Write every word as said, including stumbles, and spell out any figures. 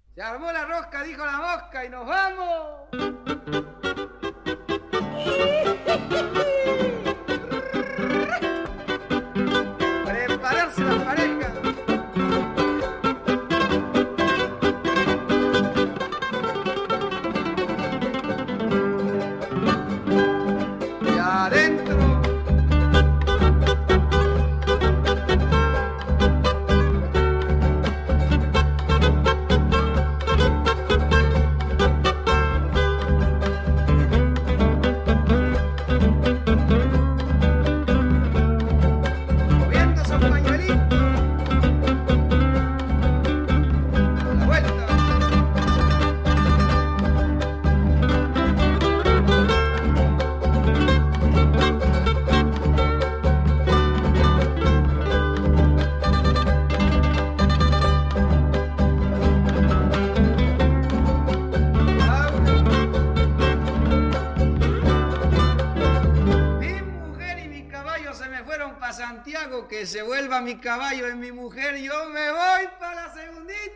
Se armó la rosca, dijo la mosca, y nos vamos. Prepararse las parejas. Y adentro. Santiago, que se vuelva mi caballo en mi mujer, yo me voy para la segundita.